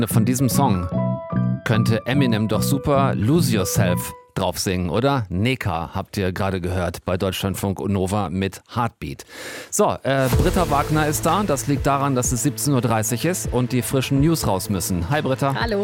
Von diesem Song könnte Eminem doch super Lose Yourself drauf singen, oder? Neka habt ihr gerade gehört bei Deutschlandfunk Nova mit Heartbeat. So, Britta Wagner ist da. Das liegt daran, dass es 17.30 Uhr ist und die frischen News raus müssen. Hi Britta. Hallo.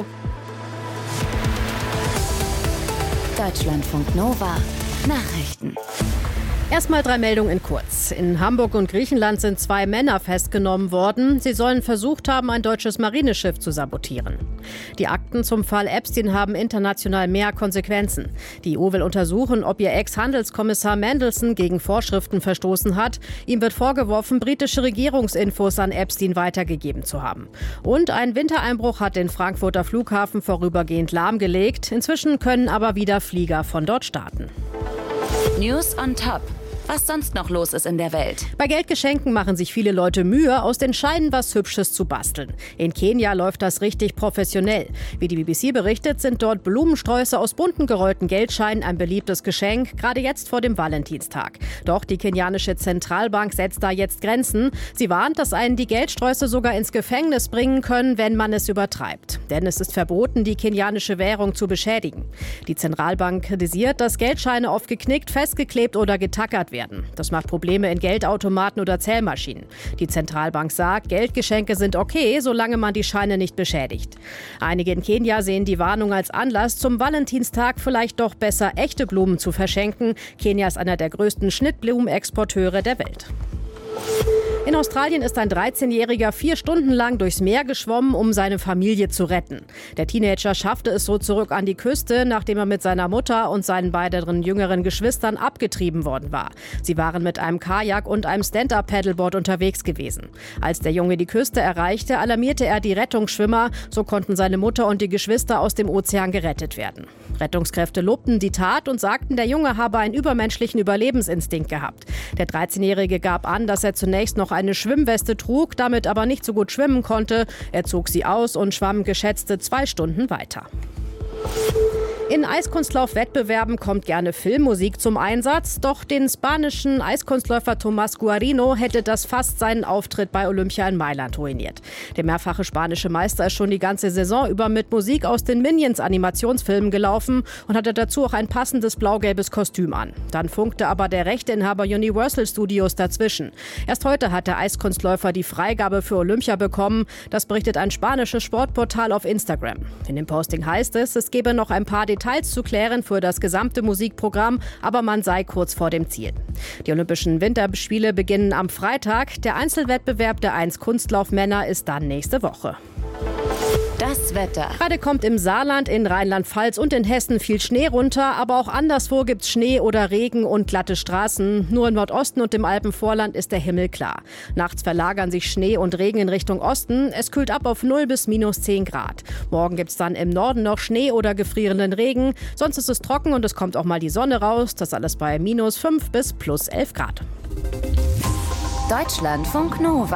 Deutschlandfunk Nova Nachrichten. Erstmal 3 Meldungen in kurz. In Hamburg und Griechenland sind 2 Männer festgenommen worden. Sie sollen versucht haben, ein deutsches Marineschiff zu sabotieren. Die Akten zum Fall Epstein haben international mehr Konsequenzen. Die EU will untersuchen, ob ihr Ex-Handelskommissar Mandelson gegen Vorschriften verstoßen hat. Ihm wird vorgeworfen, britische Regierungsinfos an Epstein weitergegeben zu haben. Und ein Wintereinbruch hat den Frankfurter Flughafen vorübergehend lahmgelegt. Inzwischen können aber wieder Flieger von dort starten. News on Top. Was sonst noch los ist in der Welt. Bei Geldgeschenken machen sich viele Leute Mühe, aus den Scheinen was Hübsches zu basteln. In Kenia läuft das richtig professionell. Wie die BBC berichtet, sind dort Blumensträuße aus bunten gerollten Geldscheinen ein beliebtes Geschenk, gerade jetzt vor dem Valentinstag. Doch die kenianische Zentralbank setzt da jetzt Grenzen. Sie warnt, dass einen die Geldsträuße sogar ins Gefängnis bringen können, wenn man es übertreibt. Denn es ist verboten, die kenianische Währung zu beschädigen. Die Zentralbank kritisiert, dass Geldscheine oft geknickt, festgeklebt oder getackert werden. Das macht Probleme in Geldautomaten oder Zählmaschinen. Die Zentralbank sagt, Geldgeschenke sind okay, solange man die Scheine nicht beschädigt. Einige in Kenia sehen die Warnung als Anlass, zum Valentinstag vielleicht doch besser echte Blumen zu verschenken. Kenia ist einer der größten Schnittblumenexporteure der Welt. In Australien ist ein 13-Jähriger 4 Stunden lang durchs Meer geschwommen, um seine Familie zu retten. Der Teenager schaffte es so zurück an die Küste, nachdem er mit seiner Mutter und seinen beiden jüngeren Geschwistern abgetrieben worden war. Sie waren mit einem Kajak und einem Stand-Up-Paddleboard unterwegs gewesen. Als der Junge die Küste erreichte, alarmierte er die Rettungsschwimmer. So konnten seine Mutter und die Geschwister aus dem Ozean gerettet werden. Rettungskräfte lobten die Tat und sagten, der Junge habe einen übermenschlichen Überlebensinstinkt gehabt. Der 13-Jährige gab an, dass er zunächst noch eine Schwimmweste trug, damit aber nicht so gut schwimmen konnte. Er zog sie aus und schwamm geschätzte 2 Stunden weiter. In Eiskunstlauf-Wettbewerben kommt gerne Filmmusik zum Einsatz, doch den spanischen Eiskunstläufer Tomás Guarino hätte das fast seinen Auftritt bei Olympia in Mailand ruiniert. Der mehrfache spanische Meister ist schon die ganze Saison über mit Musik aus den Minions-Animationsfilmen gelaufen und hatte dazu auch ein passendes blau-gelbes Kostüm an. Dann funkte aber der Rechteinhaber Universal Studios dazwischen. Erst heute hat der Eiskunstläufer die Freigabe für Olympia bekommen. Das berichtet ein spanisches Sportportal auf Instagram. In dem Posting heißt es gebe noch ein paar Details zu klären für das gesamte Musikprogramm, aber man sei kurz vor dem Ziel. Die Olympischen Winterspiele beginnen am Freitag. Der Einzelwettbewerb der 1 Kunstlaufmänner ist dann nächste Woche. Das Wetter. Gerade kommt im Saarland, in Rheinland-Pfalz und in Hessen viel Schnee runter, aber auch anderswo gibt's Schnee oder Regen und glatte Straßen. Nur im Nordosten und im Alpenvorland ist der Himmel klar. Nachts verlagern sich Schnee und Regen in Richtung Osten. Es kühlt ab auf 0 bis minus 10 Grad. Morgen gibt's dann im Norden noch Schnee oder gefrierenden Regen. Sonst ist es trocken und es kommt auch mal die Sonne raus. Das alles bei minus 5 bis plus 11 Grad. Deutschlandfunk Nova.